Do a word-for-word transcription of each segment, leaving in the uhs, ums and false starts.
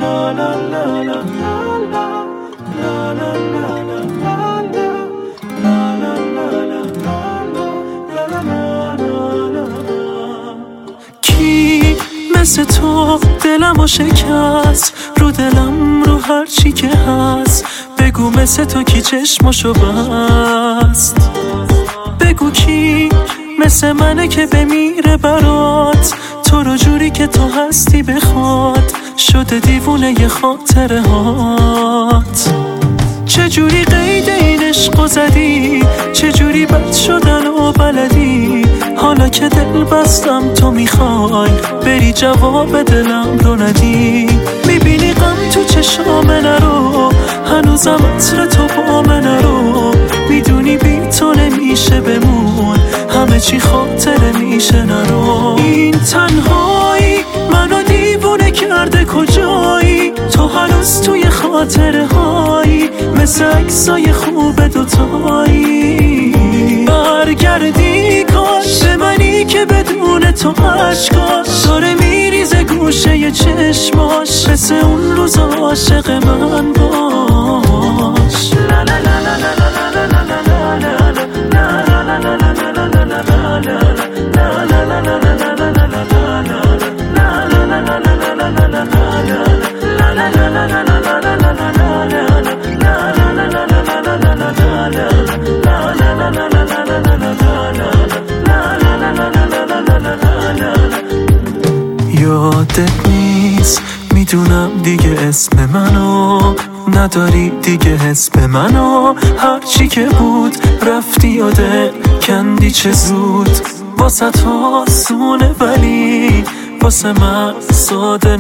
کی مثل تو دلمو شکست، رو دلم رو هر چی که هست. بگو مثل تو کی چشمشو بست، بگو کی مثل منه که بمیره برات، تو رو جوری که تو هستی بخواد، شده دیوونه ی خاطره هات. چجوری قید این عشقو زدی، چجوری بد شدن و بلدی، حالا که دل بستم تو میخوای بری جواب دلم رو ندی. میبینی غم تو چشام نرو، هنوزم عطر تو با من نرو، میدونی بی تو نمیشه بمون، همه چی خاطره میشه نرو. این تنهایی منو دیوونه کرده، کجایی تو هنوز توی خاطره هایی، مثل عکسای خوب دوتایی. برگردی کاش به منی که بدون تو عشقاش داره میریزه گوشه ی چشماش، مثل اون روز عاشق من باش. یادت نیست میدونم دیگه اسم منو نداری، دیگه حس به منو، هرچی که بود رفتی یاده کندی چه زود. واسه تو آسونه ولی واسه من ساده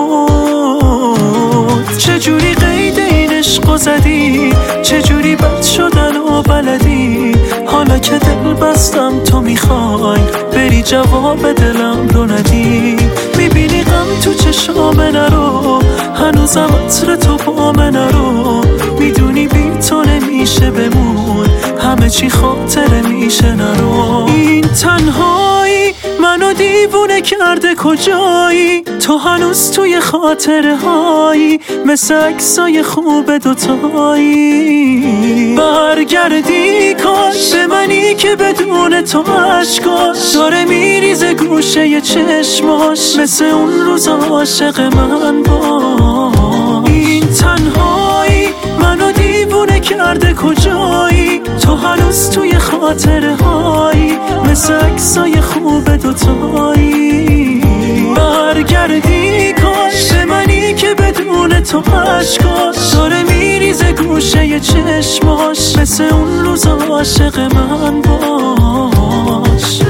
نبود. چجوری قید این عشقو زدی، چجوری بد شدن و بلدی، حالا که دل بستم تو میخوای بری جواب دلم رو ندی. میبینی غم تو چشام نرو، هنوزم عطر تو با من نرو، میدونی بی تو نمیشه بمون، همه چی خاطره میشه نرو. این تنهایی منو دیوونه کرده، کجایی تو هنوز توی خاطره هایی، مثل عکسای خوب دوتایی. برگردی کاش به منی که بدون تو عشقاش داره میریزه گوشه ی چشماش، مثل اون روز عاشق من باش. این تنهایی منو دیوونه کرده، کجایی تو هنوز توی خاطره هایی، مثل عکسای خوب دوتایی. برگردی کاش به منی که بدون تو عشقاش داره میریزه گوشه ی چشماش، مثل اون روز عاشق من باش.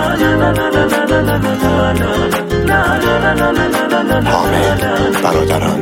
حامد برادران.